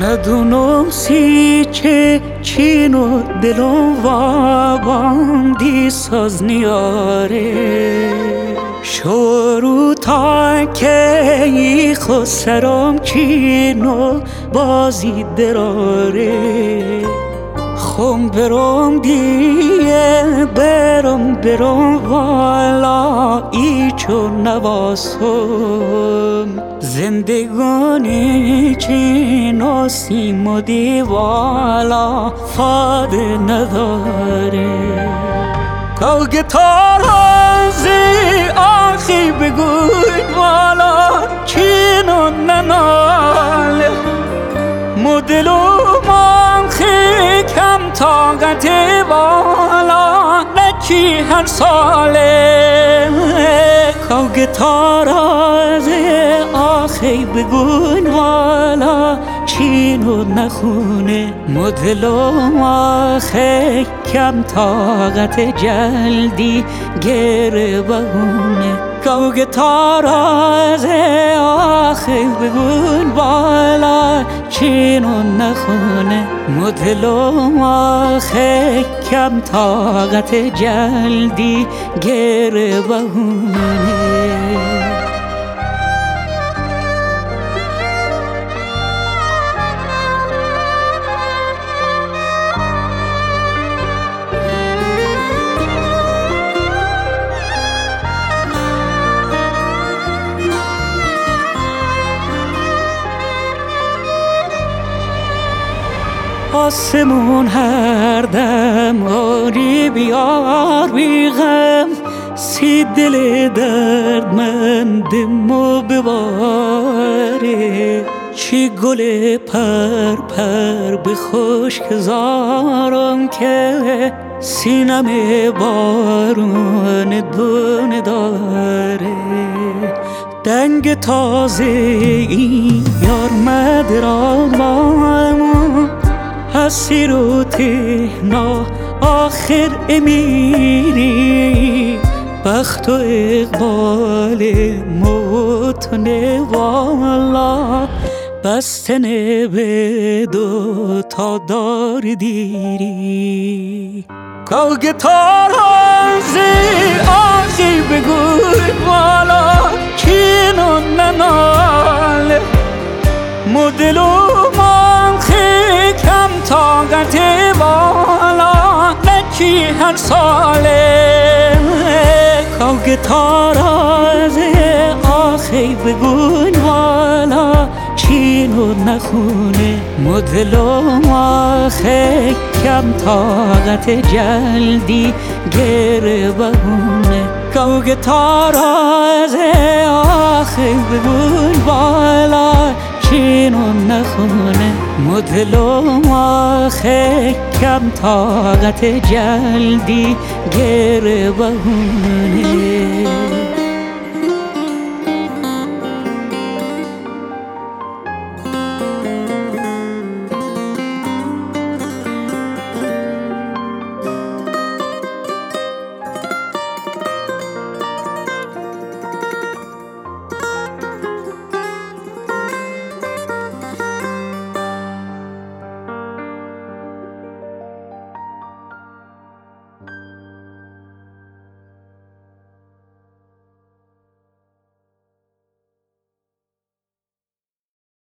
ندونم چه چین و دلم و باندی ساز نیاره شروع تا که ای خسرم چین و بازی دراره خم برم دیگه برم والا ای چون نواسم زندگانی چین و سیم و دیوالا فاده نداره که گتار هزی آخی بگوی والا چین و نناله مدلو مانخی کم طاقت والا نچی هر ساله که گتار هزی آخی بگوی والا چین و نخونه مدلو آخی کم طاقت جلدی گره بهونه که تاراز آخی بگون بالا چین و نخونه مدلو آخی کم طاقت جلدی گره بهونه آسمون هر دم آری بیار بیغم سی دل دردمندمو بباره چی گل پر به خشک زارم که سینم بارون دونه داره دنگ تازه این یار مدرامم حسیر و تهنا آخر امیری بخت و اقبال موتنه والا بستنه به دو تا دار دیری که گتار هزی آخی بگوی والا چین و نناله مدلو مانخی کم طاقت والا نچی هر ساله که تاراز آخی بگون والا چین و نخونه مدلو آخی کم طاقت جلدی گره بهونه که تاراز آخی بگون والا چین و نخونه مدلو آخی کم طاقت جلدی گره بهونه